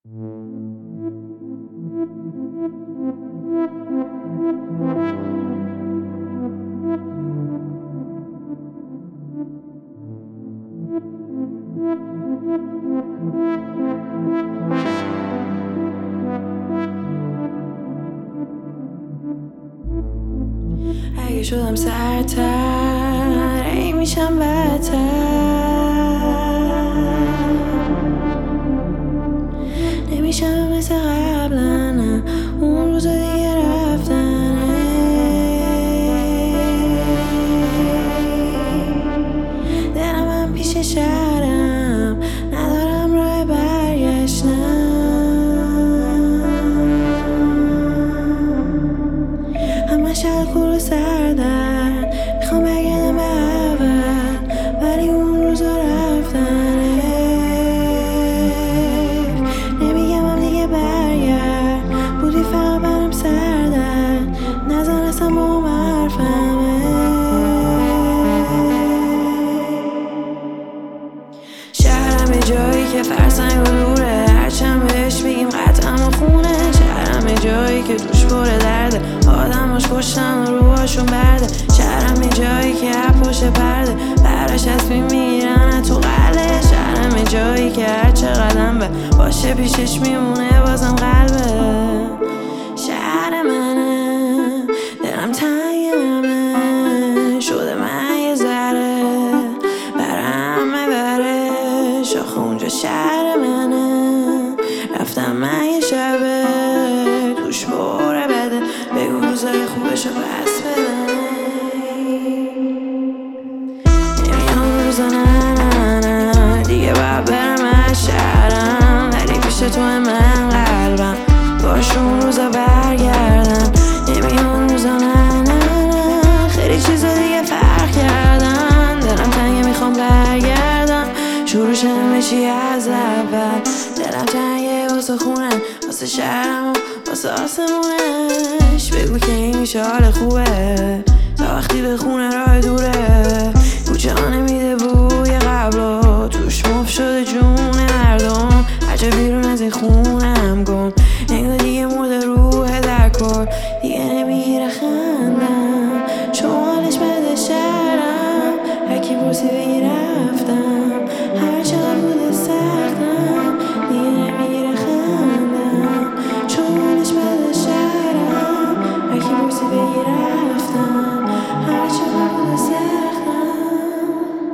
اگه شدم سرتر ای میشم بدتر، نمیشم مثل قبلا، نه اون روزا دیگه رفتنه. دلم هم پیش شهرم، ندارم راه برگشتن. همش الکل و سردرد، میخوام برگردم به اول، ولی اون روزا رفتنه. نمیگم هم دیگه برگرد، بودی فقط برم سردرد، نزن اصلا با هم حرفمه. شهرم یه جایی که فرسنگ و دوره، هرچند بهش بگیم قطعا و خونه. شهرم یه جایی که توش پر درده، آدماش کشتن و روحاشون برده. شهرم یه جایی که پشت پرده، براش تصمیم میگیرن تو قلعه. شهرم یه جایی که هر چه قدم به باشه پیشش میمونه بازم قلبه. شهر منه، دلم تنگمه، شده من یه ذره برم بره. شاخه اونجا شهر منه، رفتم من یه شبه توش بره بده، بگو روزای خوبشو بس بدن. نمیام روزا نه دیگه باید برم از شهرم، ولی پیش تو من قلبم باشون روزا برگردن. نمیام روزا نه خیلی چیزا دیگه فرق کردن، دلم تنگه میخوام برگردم، شروع شدم بشی از اول. دلم تنگه واسه خونم، واسه شهرم و واسه آسمونش. بگو که این میشه حال خوبه، تا وقتی به خونه راه دوره. کوچه ها نمیده بوی قبلا، توش مف شده جون مردم. عجب بیرون از این خونم گم، انگار دیگه مرده روح در کار. دیگه نمیگیره خندم، چون حالش بده شهرم. هرکی پرسی بگی رفتم، هر چقدر بوده سختم. دیگه نمیگیره خندم، چون حالش بده شهرم. هرکی پرسی بگی رفتم، هر چقدر بوده سختم.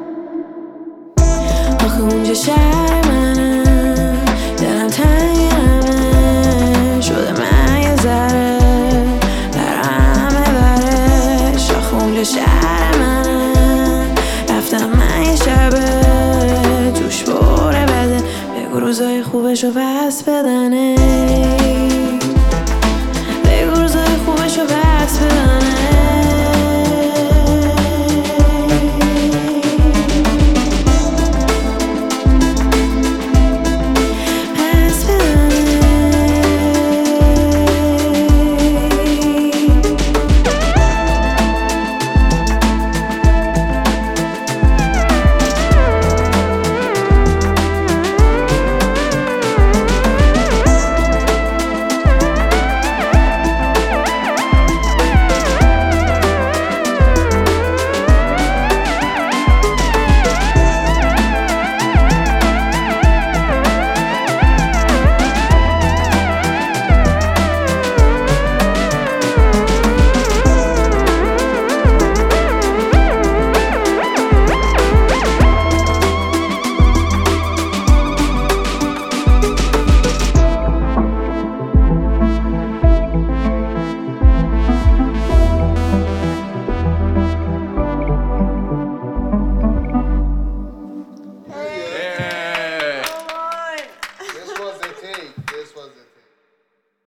آخه اونجا شهر منه، دلم تنگمه، شده من یه ذره برم بره. آخه اونجا شهر منه، رفتم من یه شبه توش بره بده، بگو روزای خوبشو بس بدنه. بگو روزای خوبشو بس بدنه.